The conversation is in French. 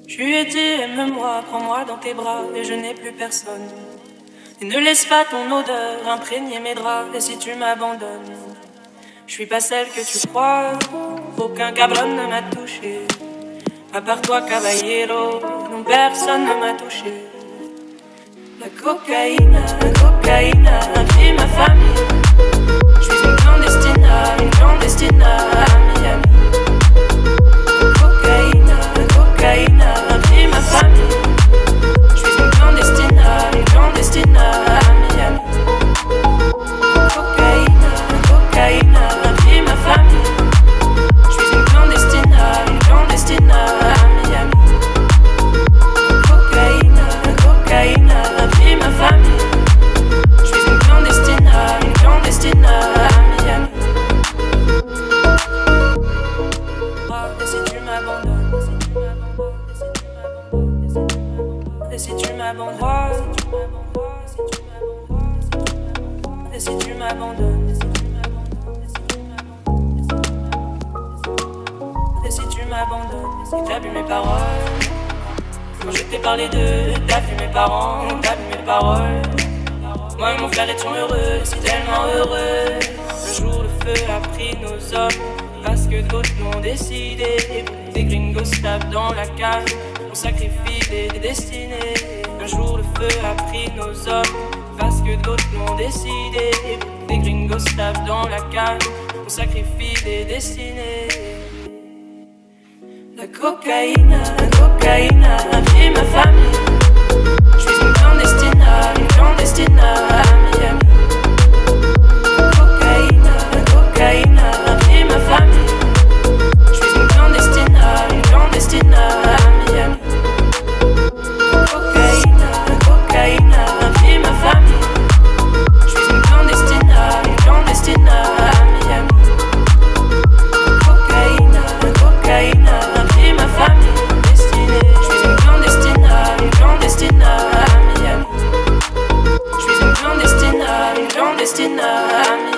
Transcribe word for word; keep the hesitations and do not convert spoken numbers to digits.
Je lui ai dit aime-moi, prends-moi dans tes bras et je n'ai plus personne. Et ne laisse pas ton odeur imprégner mes draps. Et si tu m'abandonnes, je suis pas celle que tu crois. Aucun cabron ne m'a touché, à part toi caballero, non personne ne m'a touché. La cocaïne, la cocaïne a pris ma famille. Je suis une clandestina, une clandestina à Miami. La cocaïne, la cocaïne a pris ma famille. Je suis une clandestina, une clandestina à Miami. La cocaïne, la cocaïne a pris ma famille. Je suis une clandestina, une clandestina à Miami. La cocaïne, la cocaïne a pris ma famille. Je suis une clandestina, une clandestina à Miami. Et si tu m'abandonnes, et si tu m'abandonnes, et si tu m'abandonnes, et si tu m'abandonnes, si t'as vu mes paroles, quand je t'ai parlé d'eux, t'as vu mes parents, t'as vu mes paroles. Moi et mon frère étions heureux, si tellement heureux. Un jour le feu a pris nos hommes, parce que d'autres l'ont décidé. Et pour des gringos tapent dans la cave, on sacrifie des, des destinées. Un jour le feu a pris nos hommes, parce que d'autres l'ont décidé. Et pour des gringos tapent dans la cave, on sacrifie des destinées. La cocaïne, la cocaïne a pris ma famille. Je suis une clandestina, une clandestina à Miami. La cocaïne, la cocaïne a pris ma famille. Je suis une clandestina, une clandestina à Miami. La cocaïne, la cocaïne a pris ma famille. Je suis une clandestina, une clandestina à Miami. La cocaïne, la cocaïne a pris ma famille. Je suis une clandestina, une clandestina à Miami. Je suis une clandestina, une clandestina à Miami.